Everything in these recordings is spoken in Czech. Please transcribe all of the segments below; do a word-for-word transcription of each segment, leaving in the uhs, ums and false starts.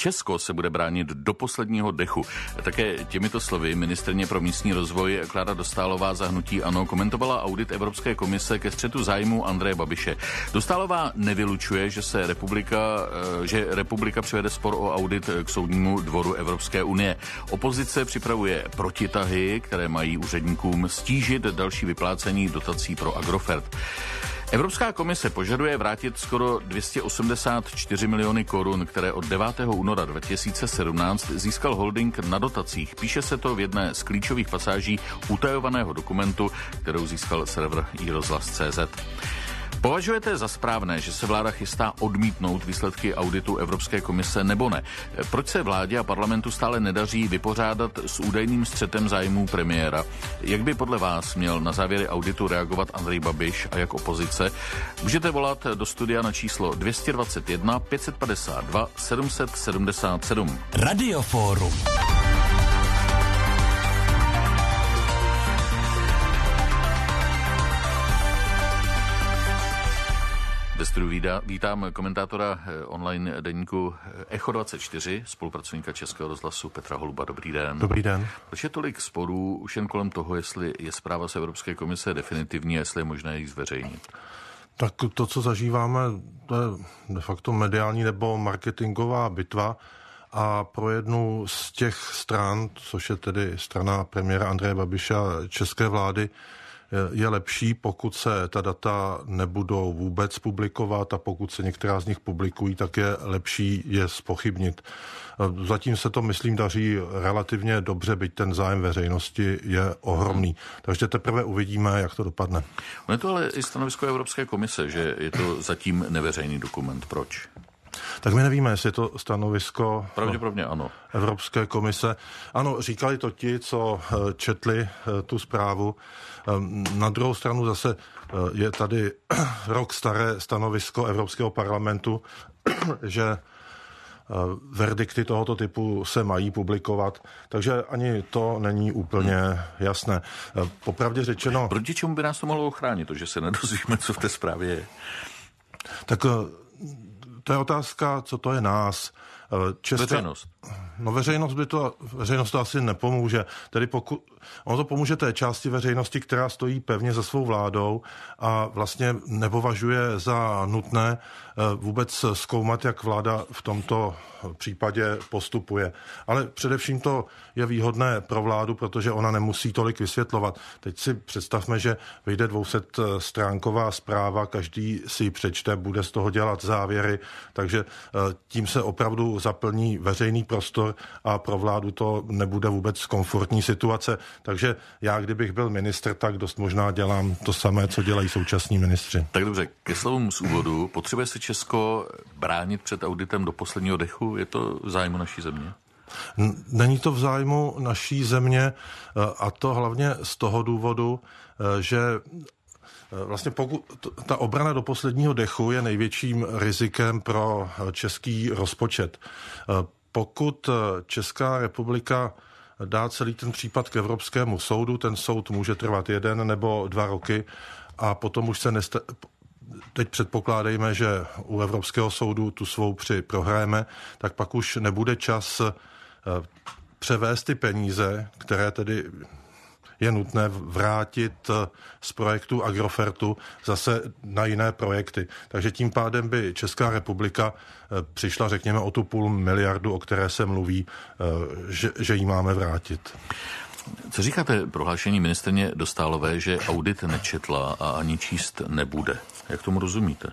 Česko se bude bránit do posledního dechu. Také těmito slovy ministryně pro místní rozvoj Klára Dostálová za hnutí ANO komentovala audit Evropské komise ke střetu zájmů Andreje Babiše. Dostálová nevylučuje, že se republika, že republika přivede spor o audit k soudnímu dvoru Evropské unie. Opozice připravuje protitahy, které mají úředníkům stížit další vyplácení dotací pro Agrofert. Evropská komise požaduje vrátit skoro dvě stě osmdesát čtyři miliony korun, které od devátého února dva tisíce sedmnáct získal holding na dotacích. Píše se to v jedné z klíčových pasáží utajovaného dokumentu, kterou získal server i rozhlas tečka cé zet. Považujete za správné, že se vláda chystá odmítnout výsledky auditu Evropské komise nebo ne? Proč se vládě a parlamentu stále nedaří vypořádat s údajným střetem zájmů premiéra? Jak by podle vás měl na závěry auditu reagovat Andrej Babiš a jak opozice? Můžete volat do studia na číslo dvě stě dvacet jedna pět set padesát dva sedm set sedmdesát sedm. Radioforum. Ve studiu vítám komentátora online deníku Echo dvacet čtyři, spolupracovníka Českého rozhlasu Petra Holuba. Dobrý den. Dobrý den. Proč je tolik sporů už jen kolem toho, jestli je zpráva z Evropské komise definitivní a jestli je možné ji zveřejnit? Tak to, co zažíváme, to je de facto mediální nebo marketingová bitva a pro jednu z těch stran, což je tedy strana premiéra Andreje Babiše a české vlády, je lepší, pokud se ta data nebudou vůbec publikovat a pokud se některá z nich publikují, tak je lepší je zpochybnit. Zatím se to, myslím, daří relativně dobře, byť ten zájem veřejnosti je ohromný. Takže teprve uvidíme, jak to dopadne. On je to ale i stanovisko Evropské komise, že je to zatím neveřejný dokument. Proč? Tak my nevíme, jestli je to stanovisko Pravděpodobně ano. Evropské komise. Ano, říkali to ti, co četli tu zprávu. Na druhou stranu zase je tady rok staré stanovisko Evropského parlamentu, že verdikty tohoto typu se mají publikovat, takže ani to není úplně jasné. Popravdě řečeno... Proti čemu by nás to mohlo ochránit, to, že se nedozvíme, co v té zprávě je? Tak to je otázka, co to je nás. Česká... Veřejnost. No veřejnost by to, veřejnost to asi nepomůže. Tedy pokud, ono to pomůže té části veřejnosti, která stojí pevně za svou vládou a vlastně nepovažuje za nutné vůbec zkoumat, jak vláda v tomto případě postupuje. Ale především to je výhodné pro vládu, protože ona nemusí tolik vysvětlovat. Teď si představme, že vyjde dvousetstránková zpráva, každý si ji přečte, bude z toho dělat závěry, takže tím se opravdu zaplní veřejný prostor a pro vládu to nebude vůbec komfortní situace. Takže já, kdybych byl ministr, tak dost možná dělám to samé, co dělají současní ministři. Tak dobře, ke slovům z úvodu. Potřebuje se Česko bránit před auditem do posledního dechu? Je to v zájmu naší země? Není to v zájmu naší země a to hlavně z toho důvodu, že vlastně pokud ta obrana do posledního dechu je největším rizikem pro český rozpočet. Pokud Česká republika dá celý ten případ k Evropskému soudu, ten soud může trvat jeden nebo dva roky a potom už se nesta... Teď předpokládejme, že u Evropského soudu tu svou při prohrajeme, tak pak už nebude čas převést ty peníze, které tedy je nutné vrátit z projektu Agrofertu zase na jiné projekty. Takže tím pádem by Česká republika přišla, řekněme, o tu půl miliardu, o které se mluví, že, že jí máme vrátit. Co říkáte prohlášení ministryně Dostálové, že audit nečetla a ani číst nebude? Jak tomu rozumíte?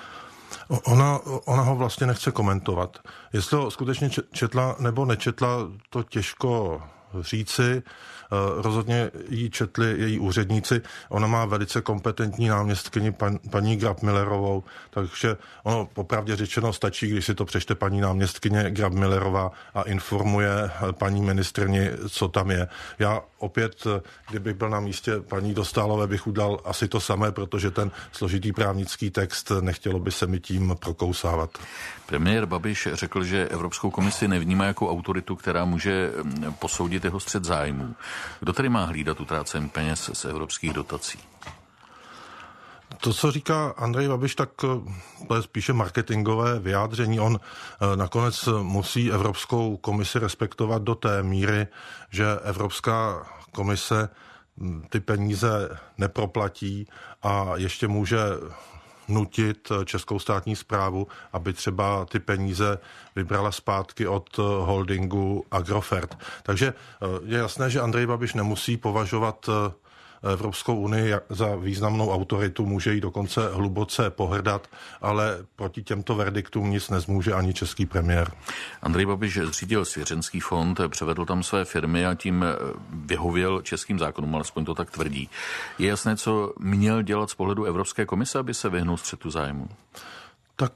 Ona, ona ho vlastně nechce komentovat. Jestli ho skutečně četla nebo nečetla, to těžko říci. Rozhodně ji četli její úředníci. Ona má velice kompetentní náměstkyni pan, paní Grabmillerovou, takže ono popravdě řečeno stačí, když si to přečte paní náměstkyně Grabmillerová a informuje paní ministryni, co tam je. Já opět, kdybych byl na místě paní Dostálové, bych udal asi to samé, protože ten složitý právnický text nechtělo by se mi tím prokousávat. Premiér Babiš řekl, že Evropskou komisi nevnímá jako autoritu, která může posoudit jeho střet zájmů. Kdo tedy má hlídat utrácení peněz z evropských dotací? To, co říká Andrej Babiš, tak to je spíše marketingové vyjádření. On nakonec musí Evropskou komisi respektovat do té míry, že Evropská komise ty peníze neproplatí a ještě může nutit českou státní správu, aby třeba ty peníze vybrala zpátky od holdingu Agrofert. Takže je jasné, že Andrej Babiš nemusí považovat Evropskou unii za významnou autoritu, může jí dokonce hluboce pohrdat, ale proti těmto verdiktům nic nezmůže ani český premiér. Andrej Babiš zřídil svěřenský fond, převedl tam své firmy a tím vyhověl českým zákonům, alespoň to tak tvrdí. Je jasné, co měl dělat z pohledu Evropské komise, aby se vyhnul střetu zájmu? Tak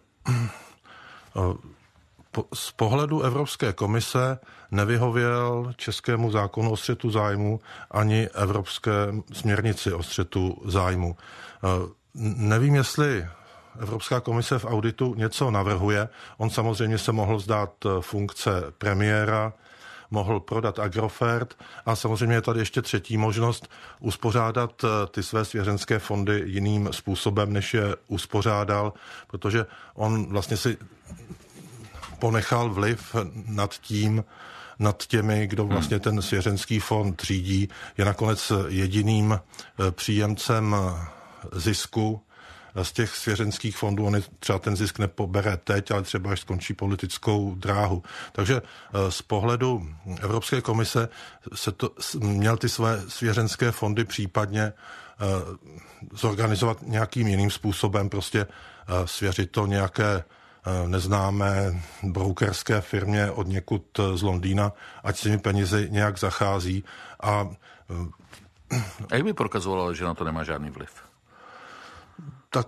z pohledu Evropské komise nevyhověl českému zákonu o střetu zájmu ani evropské směrnici o střetu zájmu. Nevím, jestli Evropská komise v auditu něco navrhuje. On samozřejmě se mohl vzdát funkce premiéra, mohl prodat Agrofert a samozřejmě je tady ještě třetí možnost uspořádat ty své svěřenské fondy jiným způsobem, než je uspořádal, protože on vlastně si ponechal vliv nad tím, nad těmi, kdo vlastně ten svěřenský fond řídí. Je nakonec jediným příjemcem zisku z těch svěřenských fondů. On třeba ten zisk nepobere teď, ale třeba až skončí politickou dráhu. Takže z pohledu Evropské komise se to, měl ty své svěřenské fondy případně zorganizovat nějakým jiným způsobem, prostě svěřit to nějaké neznámé brokerské firmě od někud z Londýna, ať s těmi penězi nějak zachází. A, a jak by prokazovala, že na to nemá žádný vliv? Tak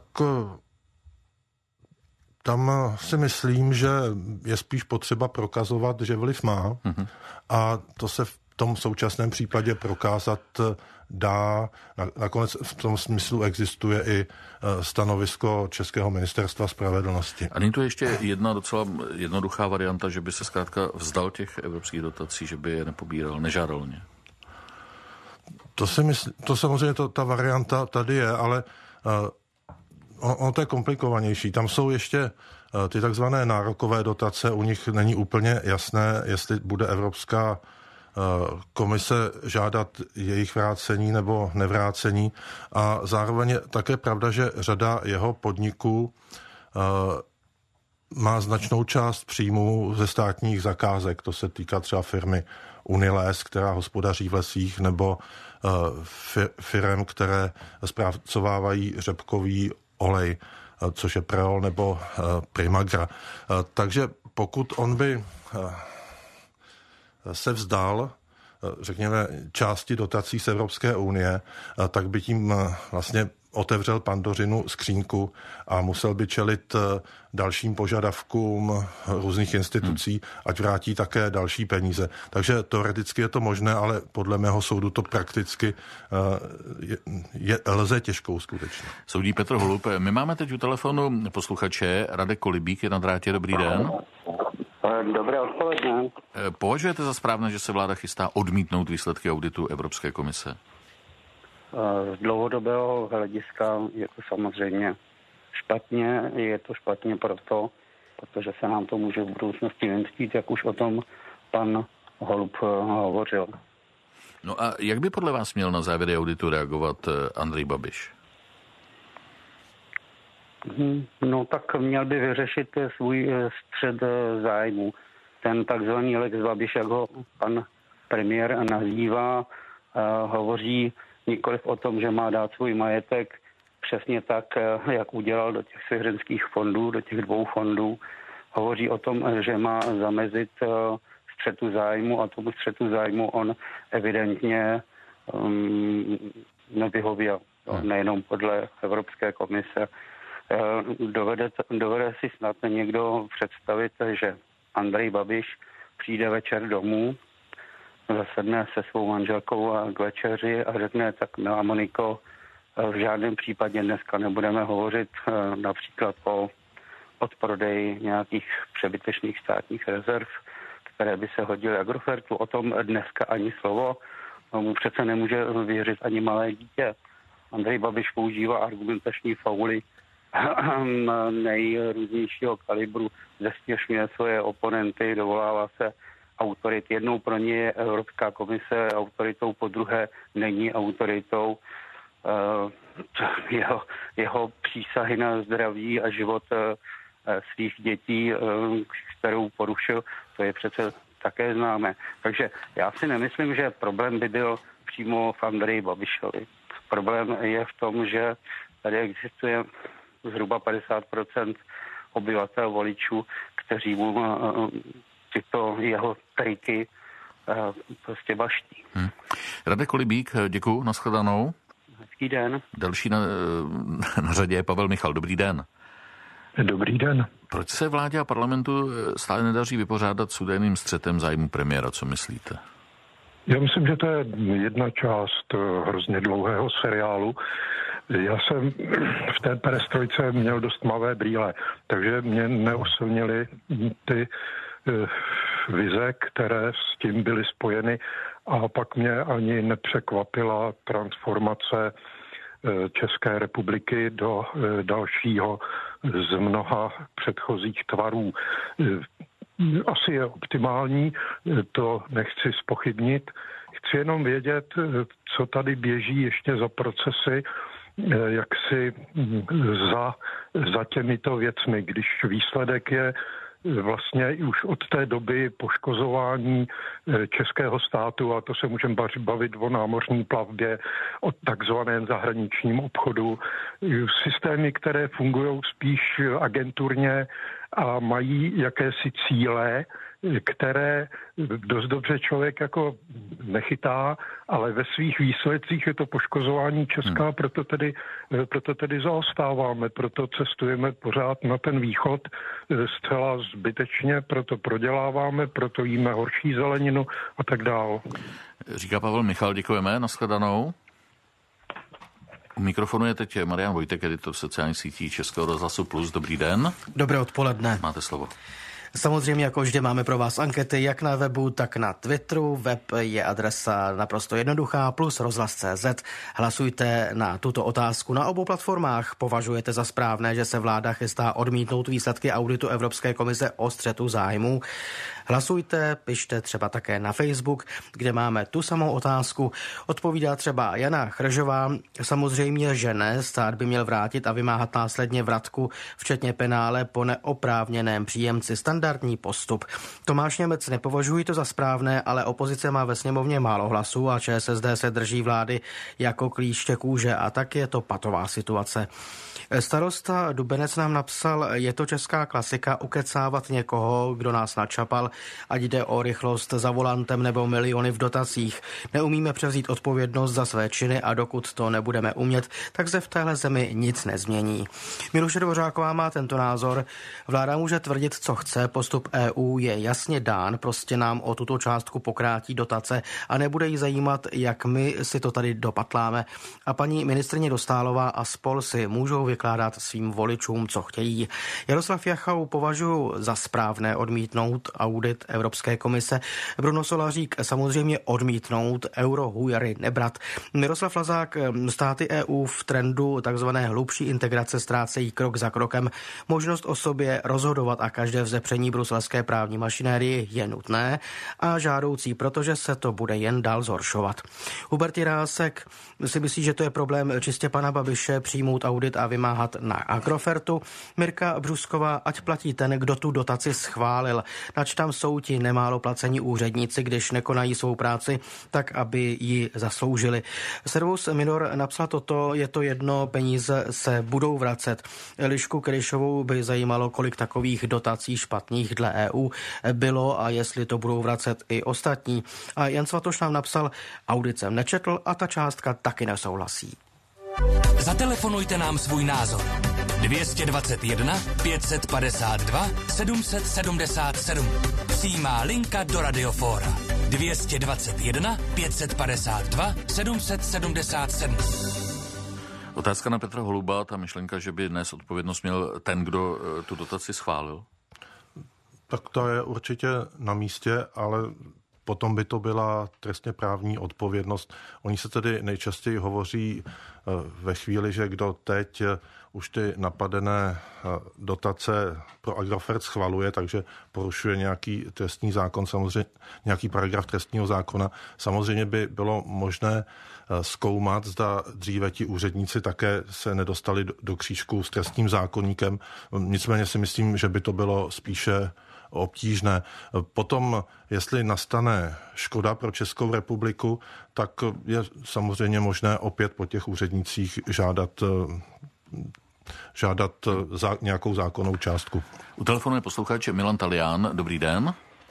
tam si myslím, že je spíš potřeba prokazovat, že vliv má. Mm-hmm. A to se v tom současném případě prokázat dá. Nakonec v tom smyslu existuje i stanovisko Českého ministerstva spravedlnosti. A není to ještě jedna docela jednoduchá varianta, že by se zkrátka vzdal těch evropských dotací, že by je nepobíral, nežádal ně? To, si mysl, to samozřejmě to, ta varianta tady je, ale uh, ono to je komplikovanější. Tam jsou ještě uh, ty takzvané nárokové dotace, u nich není úplně jasné, jestli bude Evropská komise žádat jejich vrácení nebo nevrácení. A zároveň je také pravda, že řada jeho podniků má značnou část příjmů ze státních zakázek. To se týká třeba firmy Uniles, která hospodaří v lesích, nebo firem, které zpracovávají řepkový olej, což je Preol nebo Primagra. Takže pokud on by se vzdal, řekněme, části dotací z Evropské unie, tak by tím vlastně otevřel Pandořinu skřínku a musel by čelit dalším požadavkům různých institucí, hmm. ať vrátí také další peníze. Takže teoreticky je to možné, ale podle mého soudu to prakticky je, je, lze těžko uskutečnit. Soudí Petr Holub. My máme teď u telefonu posluchače. Radek Kolibík je na drátě. Dobrý den. Dobré odpoledne. Považujete za správné, že se vláda chystá odmítnout výsledky auditu Evropské komise? Z dlouhodobého hlediska je to samozřejmě špatně. Je to špatně proto, protože se nám to může v budoucnosti vymstít, jak už o tom pan Holub hovořil. No a jak by podle vás měl na závěry auditu reagovat Andrej Babiš? No tak měl by vyřešit svůj střed zájmu. Ten takzvaný Lex Babiš, jak ho pan premiér nazývá, hovoří nikoliv o tom, že má dát svůj majetek přesně tak, jak udělal do těch svěřenských fondů, do těch dvou fondů. Hovoří o tom, že má zamezit střetu zájmu a tomu střetu zájmu on evidentně um, nevyhověl. Nejenom podle Evropské komise. Dovede, dovede si snad někdo představit, že Andrej Babiš přijde večer domů, zasedne se svou manželkou a k večeři a řekne, tak milá Moniko, v žádném případě dneska nebudeme hovořit například o odprodeji nějakých přebytečných státních rezerv, které by se hodily Agrofertu. O tom dneska ani slovo. Mu přece nemůže věřit ani malé dítě. Andrej Babiš používá argumentační fauly nejrůznějšího kalibru, zesměšňuje svoje oponenty, dovolává se autorit. Jednou pro ně je Evropská komise autoritou, po druhé není autoritou. Jeho, jeho přísahy na zdraví a život svých dětí, kterou porušil, to je přece také známé. Takže já si nemyslím, že problém by byl přímo v Andreji Babišovi. Problém je v tom, že tady existuje zhruba padesát procent obyvatel voličů, kteří mu tyto jeho triky prostě baští. Hmm. Radek Kolibík, děkuju, nashledanou. Hezký den. Další na, na řadě je Pavel Michal. Dobrý den. Dobrý den. Proč se vládě a parlamentu stále nedaří vypořádat s údajným střetem zájmu premiéra? Co myslíte? Já myslím, že to je jedna část hrozně dlouhého seriálu. Já jsem v té perestrojce měl dost tmavé brýle, takže mě neosilnily ty vize, které s tím byly spojeny, a pak mě ani nepřekvapila transformace České republiky do dalšího z mnoha předchozích tvarů. Asi je optimální, to nechci zpochybnit. Chci jenom vědět, co tady běží ještě za procesy, jak si za, za těmito věcmi, když výsledek je vlastně už od té doby poškozování českého státu, a to se můžeme bavit o námořní plavbě, o takzvaném zahraničním obchodu. Systémy, které fungují spíš agenturně a mají jakési cíle, které dost dobře člověk jako nechytá, ale ve svých výsledcích je to poškozování Česka, hmm. proto, tedy, proto tedy zaostáváme, proto cestujeme pořád na ten východ zcela zbytečně, proto proděláváme, proto jíme horší zeleninu a tak dál. Říká Pavel Michal, děkujeme, nashledanou. U mikrofonu je teď Marian Vojtek, editor sociálních sítí Českého rozhlasu Plus. Dobrý den. Dobré odpoledne. Máte slovo. Samozřejmě jako vždy máme pro vás ankety jak na webu, tak na Twitteru. Web je adresa naprosto jednoduchá, plus rozhlas tečka cé zet. Hlasujte na tuto otázku na obou platformách. Považujete za správné, že se vláda chystá odmítnout výsledky auditu Evropské komise o střetu zájmů? Hlasujte, pište třeba také na Facebook, kde máme tu samou otázku. Odpovídá třeba Jana Chržová. Samozřejmě, že ne, stát by měl vrátit a vymáhat následně vratku, včetně penále po neoprávněném příjemci. Standardní postup. Tomáš Němec nepovažují to za správné, ale opozice má ve sněmovně málo hlasů a ČSSD se drží vlády jako klíště kůže, a tak je to patová situace. Starosta Dubenec nám napsal, je to česká klasika ukecávat někoho, kdo nás načapal, ať jde o rychlost za volantem nebo miliony v dotacích. Neumíme převzít odpovědnost za své činy a dokud to nebudeme umět, tak se v téhle zemi nic nezmění. Miluše Dvořáková má tento názor. Vláda může tvrdit, co chce, postup E U je jasně dán, prostě nám o tuto částku pokrátí dotace a nebude jí zajímat, jak my si to tady dopatláme. A paní ministryně Dostálová a spol si můžou vykládat svým voličům, co chtějí. Jaroslav Jachau považuji za správné odmítnout audit Evropské komise. Bruno Solařík samozřejmě odmítnout, eurohujery nebrat. Miroslav Lazák, státy E U v trendu takzvané hlubší integrace ztrácejí krok za krokem. Možnost o sobě rozhodovat a každé vzepření bruselské právní mašinérii je nutné a žádoucí, protože se to bude jen dál zhoršovat. Hubert Jirásek si myslí, že to je problém čistě pana Babiše přijmout audit a vymáhat na Agrofertu. Mirka Břusková, ať platí ten, kdo tu dotaci schválil. Nač tam jsou ti nemálo placení úředníci, když nekonají svou práci, tak aby ji zasloužili. Servus Minor napsal toto, je to jedno, peníze se budou vracet. Lišku Kryšovou by zajímalo, kolik takových dotací špatných dle E U bylo a jestli to budou vracet i ostatní. A Jan Svatoš nám napsal, audit jsem nečetl a ta částka taky nesouhlasí. Zatelefonujte nám svůj názor. dvě stě dvacet jedna pět set padesát dva sedm set sedmdesát sedm. Přímá linka do Radiofóra. dvě stě dvacet jedna pět set padesát dva sedm set sedmdesát sedm. Otázka na Petra Holuba, ta myšlenka, že by dnes odpovědnost měl ten, kdo tu dotaci schválil? Tak to je určitě na místě, ale potom by to byla trestně právní odpovědnost. Oni se tedy nejčastěji hovoří ve chvíli, že kdo teď už ty napadené dotace pro Agrofert schvaluje, takže porušuje nějaký trestní zákon, samozřejmě nějaký paragraf trestního zákona. Samozřejmě by bylo možné zkoumat, zda dříve ti úředníci také se nedostali do křížku s trestním zákoníkem. Nicméně si myslím, že by to bylo spíše obtížné. Potom, jestli nastane škoda pro Českou republiku, tak je samozřejmě možné opět po těch úřednících žádat žádat za nějakou zákonnou částku. U telefonu je posluchač Milan Talián. Dobrý den.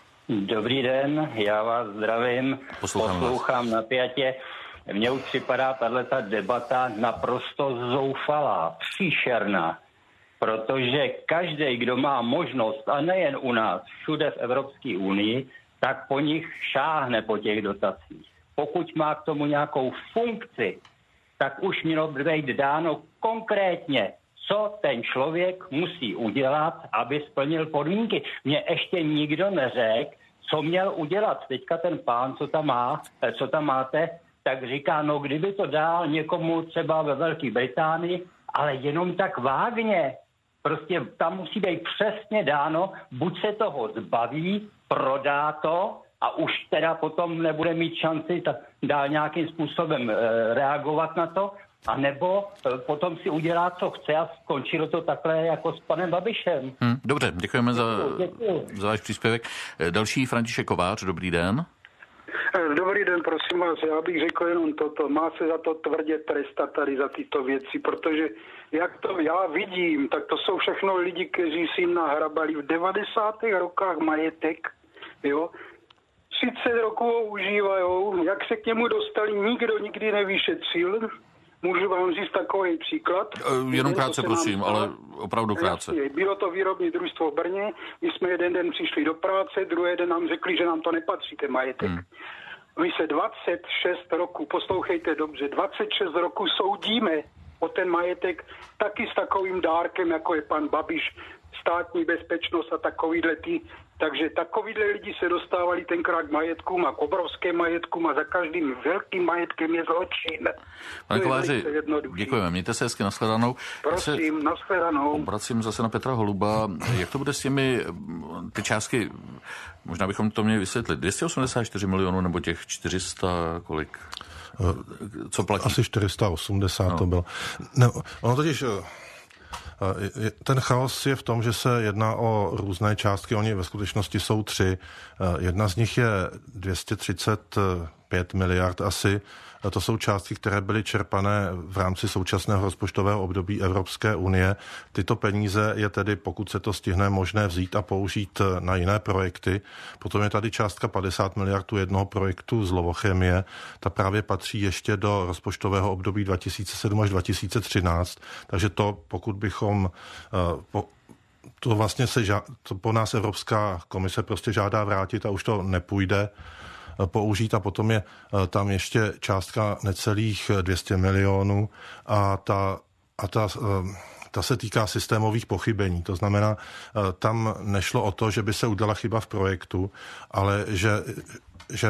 Dobrý den, já vás zdravím, Poslouchám poslouchám napjatě. Mně už připadá tato debata naprosto zoufalá, příšerná, protože každý, kdo má možnost, a nejen u nás, všude v Evropské unii, tak po nich šáhne po těch dotacích. Pokud má k tomu nějakou funkci, tak už mělo být dáno konkrétně, co ten člověk musí udělat, aby splnil podmínky. Mně ještě nikdo neřekl, co měl udělat. Teďka ten pán, co tam má, co tam máte, tak říká, no kdyby to dal někomu třeba ve Velké Británii, ale jenom tak vágně. Prostě tam musí být přesně dáno, buď se toho zbaví, prodá to a už teda potom nebude mít šanci dál nějakým způsobem e, reagovat na to, a nebo potom si udělá, co chce a skončilo to takhle jako s panem Babišem. Hmm, dobře, děkujeme za, děkuji. za váš příspěvek. Další František Kovář, dobrý den. Dobrý den, prosím vás, já bych řekl jenom toto. Má se za to tvrdě trestat tady za tyto věci, protože jak to já vidím, tak to jsou všechno lidi, kteří si jim nahrabali v devadesátých rokách majetek, jo. třicet roků ho užívajou, jak se k němu dostali, nikdo nikdy nevyšetřil. Můžu vám říct takový příklad? Jenom krátce, prosím, nám... ale opravdu krátce. Jasně, bylo to výrobní družstvo v Brně, my jsme jeden den přišli do práce, druhý den nám řekli, že nám to nepatří, ten majetek. Hmm. My se dvacet šest roků, poslouchejte dobře, dvacet šest roků soudíme o ten majetek taky s takovým dárkem, jako je pan Babiš, státní bezpečnost a takovýhle ty. Takže takovýhle lidi se dostávali tenkrát k majetkům a k obrovským majetkům a za každým velkým majetkem je zločin. Pane Kováři, děkujeme. Mějte se hezky, nashledanou. Prosím, nashledanou. Obracím zase na Petra Holuba. Jak to bude s těmi, ty částky, možná bychom to měli vysvětlit, dvě stě osmdesát čtyři milionů nebo těch čtyři sta kolik? Co platí? Asi čtyři sta osmdesát no. To bylo. No, ono totiž... Ten chaos je v tom, že se jedná o různé částky, oni ve skutečnosti jsou tři. Jedna z nich je dvě stě třicet pět miliard asi. To jsou částky, které byly čerpané v rámci současného rozpočtového období Evropské unie. Tyto peníze je tedy, pokud se to stihne, možné vzít a použít na jiné projekty. Potom je tady částka padesát miliard u jednoho projektu z Lovochemie. Ta právě patří ještě do rozpočtového období dva tisíce sedm až dva tisíce třináct. Takže to, pokud bychom... Po, to vlastně se ža- to po nás Evropská komise prostě žádá vrátit a už to nepůjde použít a potom je tam ještě částka necelých dvě stě milionů a ta, a ta, ta se týká systémových pochybení. To znamená, tam nešlo o to, že by se udělala chyba v projektu, ale že, že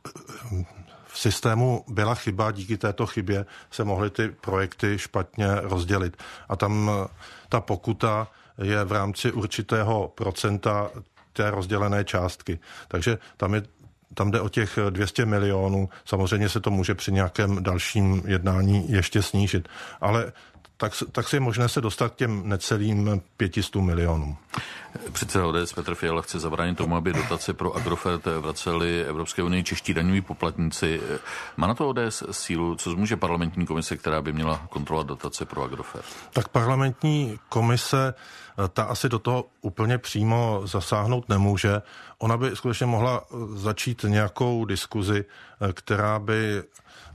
v systému byla chyba, díky této chybě se mohly ty projekty špatně rozdělit. A tam ta pokuta je v rámci určitého procenta té rozdělené částky. Takže tam je Tam jde o těch dvě stě milionů. Samozřejmě se to může při nějakém dalším jednání ještě snížit. Ale tak, tak si je možné se dostat k těm necelým pětistům milionům. Předseda O D S Petr Fiala chce zabránit tomu, aby dotace pro Agrofert vraceli Evropské unii čeští daňoví poplatníci. Má na to O D S sílu? Co zmůže parlamentní komise, která by měla kontrolovat dotace pro Agrofert? Tak parlamentní komise, ta asi do toho úplně přímo zasáhnout nemůže. Ona by skutečně mohla začít nějakou diskuzi, která by...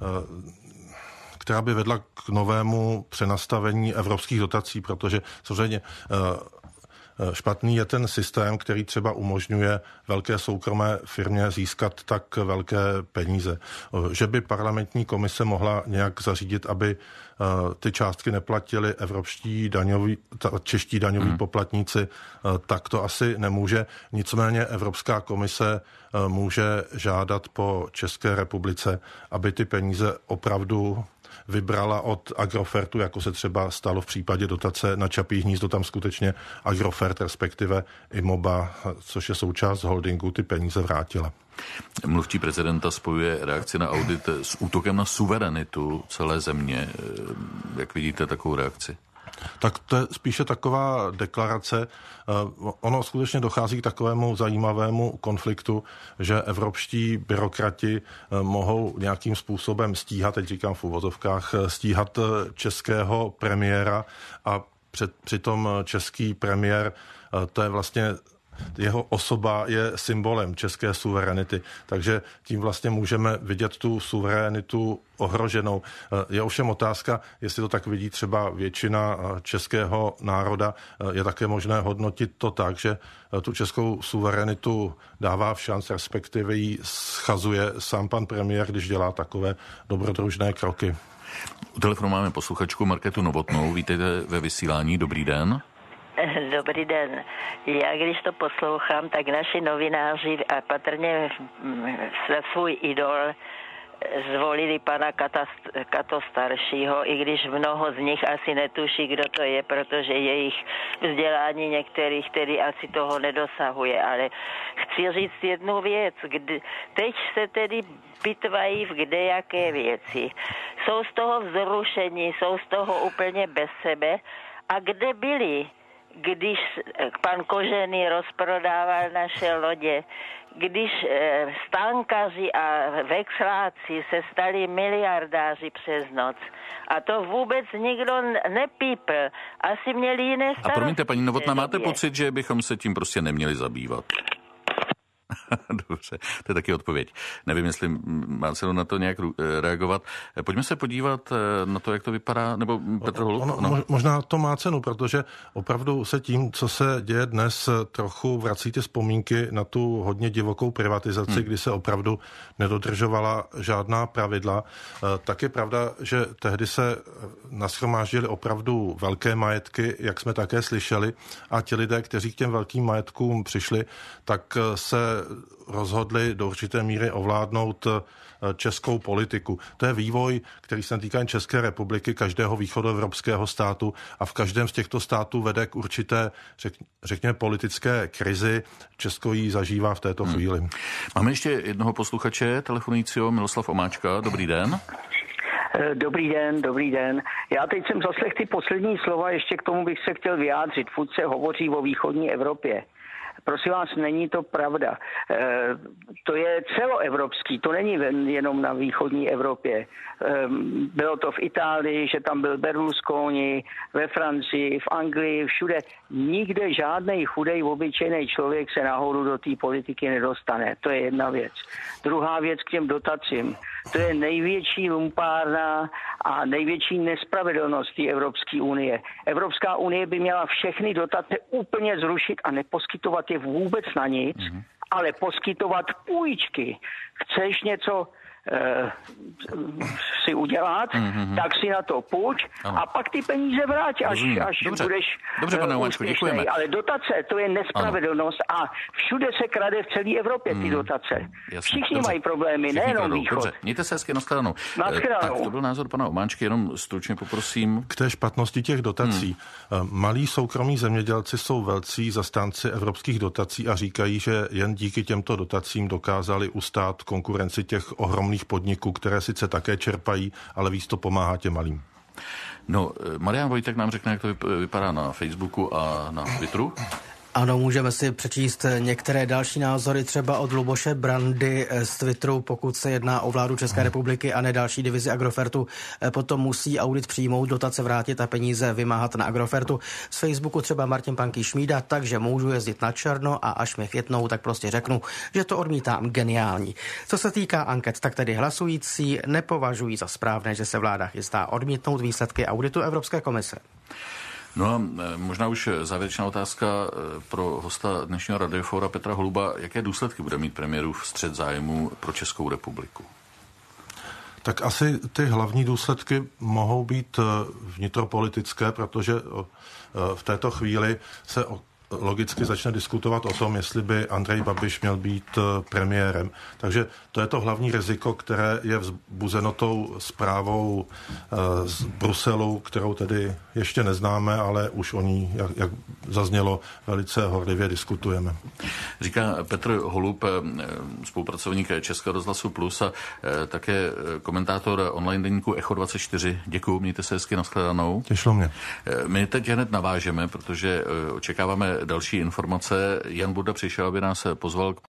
která by vedla k novému přenastavení evropských dotací, protože samozřejmě Špatný je ten systém, který třeba umožňuje velké soukromé firmě získat tak velké peníze. Že by parlamentní komise mohla nějak zařídit, aby ty částky neplatili evropští daňoví, čeští daňoví hmm. poplatníci, tak to asi nemůže. Nicméně Evropská komise může žádat po České republice, aby ty peníze opravdu vybrala od Agrofertu, jako se třeba stalo v případě dotace na Čapí hnízdo, tam skutečně Agrofert, respektive Imoba, což je součást holdingu, ty peníze vrátila. Mluvčí prezidenta spojuje reakci na audit s útokem na suverenitu celé země. Jak vidíte takovou reakci? Tak to je spíše taková deklarace. Ono skutečně dochází k takovému zajímavému konfliktu, že evropští byrokrati mohou nějakým způsobem stíhat, teď říkám v uvozovkách, stíhat českého premiéra a před, přitom český premiér, to je vlastně jeho osoba je symbolem české suverenity, takže tím vlastně můžeme vidět tu suverenitu ohroženou. Je ovšem otázka, jestli to tak vidí třeba většina českého národa, je také možné hodnotit to tak, že tu českou suverenitu dává v šanc, respektive ji schazuje sám pan premiér, když dělá takové dobrodružné kroky. U telefonu máme posluchačku Markétu Novotnou. Vítejte ve vysílání. Dobrý den. Dobrý den. Já když to poslouchám, tak naši novináři a patrně za svůj idol zvolili pana Kata, Kato staršího, i když mnoho z nich asi netuší, kdo to je, protože jejich vzdělání některých tedy asi toho nedosahuje. Ale chci říct jednu věc. Kdy, teď se tedy pitvají v kdejaké věci. Jsou z toho vzrušení, jsou z toho úplně bez sebe. A kde byli, když pan Kožený rozprodával naše lodě, když stánkaři a vexláci se stali miliardáři přes noc. A to vůbec nikdo nepípl. Asi měli jiné starosti. A promiňte, paní Novotná, máte pocit, že bychom se tím prostě neměli zabývat? Dobře, to je taky odpověď. Nevím, jestli má cenu na to nějak reagovat. Pojďme se podívat na to, jak to vypadá, nebo Petr Holub? Ono, no. Možná to má cenu, protože opravdu se tím, co se děje dnes, trochu vrací ty vzpomínky na tu hodně divokou privatizaci, hmm. kdy se opravdu nedodržovala žádná pravidla. Tak je pravda, že tehdy se nashromáždily opravdu velké majetky, jak jsme také slyšeli, a ti lidé, kteří k těm velkým majetkům přišli, tak se rozhodli do určité míry ovládnout českou politiku. To je vývoj, který se týká České republiky, každého východoevropského státu a v každém z těchto států vede k určité, řek, řekněme, politické krizi. Česko ji zažívá v této hmm. chvíli. Máme ještě jednoho posluchače, telefonujícího Miloslav Omáčka. Dobrý den. Dobrý den, dobrý den. Já teď jsem zaslech ty poslední slova, ještě k tomu bych se chtěl vyjádřit. Furt se hovoří o východní Evropě. Prosím vás, není to pravda. E, to je celoevropský, to není jenom na východní Evropě. E, bylo to v Itálii, že tam byl Berlusconi, ve Francii, v Anglii, všude. Nikde žádnej chudej, obyčejný člověk se nahoru do té politiky nedostane. To je jedna věc. Druhá věc k těm dotacím. To je největší lumpárna a největší nespravedlnost té Evropské unie. Evropská unie by měla všechny dotace úplně zrušit a neposkytovat je vůbec na nic, mm-hmm. ale poskytovat půjčky. Chceš něco eh, si udělat, mm-hmm. tak si na to půjč ano. a pak ty peníze vrať, až, až Dobře. budeš Dobře, pane Omáčku, děkujeme. Ale dotace, to je nespravedlnost ano. a všude se krade v celé Evropě ty mm. dotace. Jasně. Všichni Dobře. mají problémy, Všichni nejenom kradou. východ. Dobře, mějte se hezky, nashledanou. Tak to byl názor pana Omáčky, jenom stručně poprosím. K té špatnosti těch dotací. Hmm. Malí soukromí zemědělci jsou velcí zastánci evropských dotací a říkají, že jen díky těmto dotacím dokázali ustát konkurenci těch ohromných podniků, které sice také čerpají, ale víc to pomáhá těm malým. No, Marian Vojtek nám řekne, jak to vypadá na Facebooku a na Twitteru. Ano, můžeme si přečíst některé další názory, třeba od Luboše Brandy z Twitteru, pokud se jedná o vládu České republiky a ne další divizi Agrofertu, potom musí audit přijmout, dotace vrátit a peníze vymáhat na Agrofertu. Z Facebooku třeba Martin Panký Šmída, takže můžu jezdit na černo a až mě chytnou, tak prostě řeknu, že to odmítám, geniální. Co se týká anket, tak tedy hlasující nepovažují za správné, že se vláda chystá odmítnout výsledky auditu Evropské komise. No a možná už závěrečná otázka pro hosta dnešního Radiofóra Petra Holuba. Jaké důsledky bude mít premiérův střet zájmů pro Českou republiku? Tak asi ty hlavní důsledky mohou být vnitropolitické, protože v této chvíli se logicky začne diskutovat o tom, jestli by Andrej Babiš měl být premiérem. Takže to je to hlavní riziko, které je vzbuzeno tou zprávou z Bruselu, kterou tedy ještě neznáme, ale už o ní, jak, jak zaznělo, velice horlivě diskutujeme. Říká Petr Holub, spolupracovník Českého rozhlasu Plus a také komentátor online deníku Echo dvacet čtyři. Děkuju, mějte se hezky, nashledanou. Těšilo mě. My teď hned navážeme, protože očekáváme další informace. Jan Burda přišel, aby nás pozval k